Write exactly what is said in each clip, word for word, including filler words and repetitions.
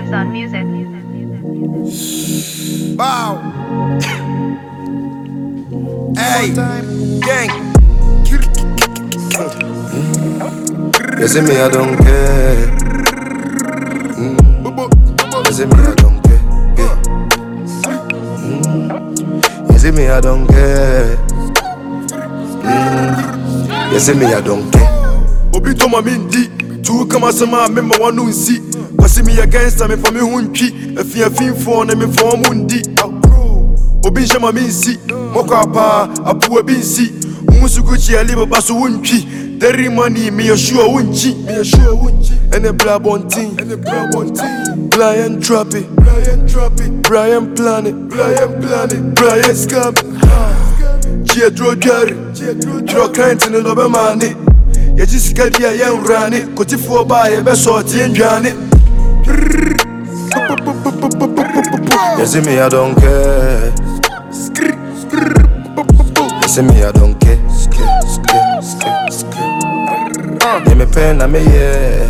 lives on music. Bow. Hey, gang. You see me, I don't care. Mm. You see me, I don't care. Yeah. Mm. You see me, I don't care. Mm. You see me, I don't care. Obi to my mindi. Two come as a man, member one who see. Cause me against me for me hunchi. If you fin for me for mundi. Obi shama minsi. Moka pa, apu binsi. Umusukuchi aliba basu hunchi. Derry money, me a sure wunchi, me a sure wunchi. And a blah bonting, and a blah bonting. Brian Trappy, Brian Trappy, Brian Planet, Brian Planet, Brian Scam. Chia draw Jerry, draw client in a lobby money. Ya just got ya young rani, Coti for by a best sort in Johnny. You see me, I don't care. You see me, I don't care. Give me pen, I'm here.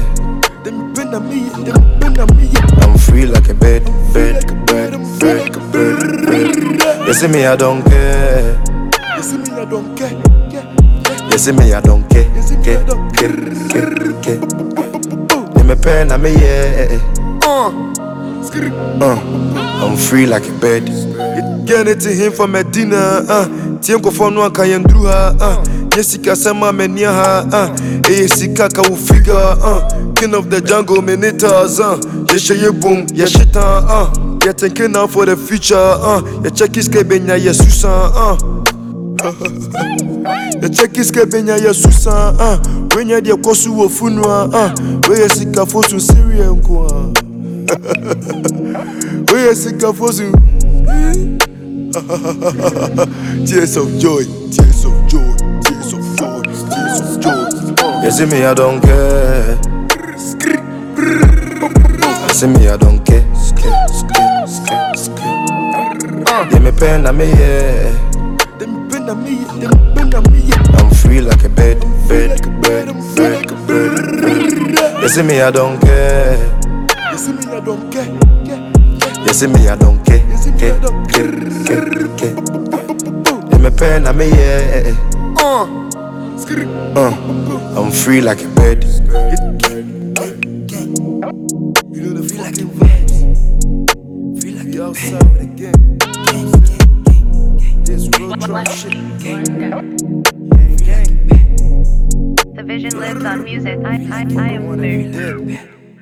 I'm free like a bird, bird, bird, bird, bird, bird. You see me, I don't care. You see me, I don't care. You see me, I don't care. Care, care, care, care. Give me pen, I'm here. Uh, I'm free like a bird. Get it to him for Medina. Uh, Tienko for no one can do her. Uh, Jessica Sama Menia. Uh, Jessica will figure. Uh, King of the jungle, Menitas. Uh, Yesha boom, Yeshita. Uh, you're thinking now for the future. Uh, your check is Kebenya, Yesusa. Uh, your check is Kebenya, Yesusa. Uh, when you're the Kosu of Funua. Uh, where Jessica for some Syria. Where Jessica for some. Tears of joy, tears of joy, tears of joy, tears of joy. You see me, I don't care. You see me, I don't care. Give me pen, I'm here. I'm free like a bird, bird, bird, bird, bird, bird. You see me, I don't care. You see me, I don't care. You see me, I don't care. Care, care, care, care. Give me pen, I'm here. Uh, I'm free like a bird. You know the feel like a bird. Feel like you're outside with a gang. This road trap shit. The vision lives on music. I, I, I am weird.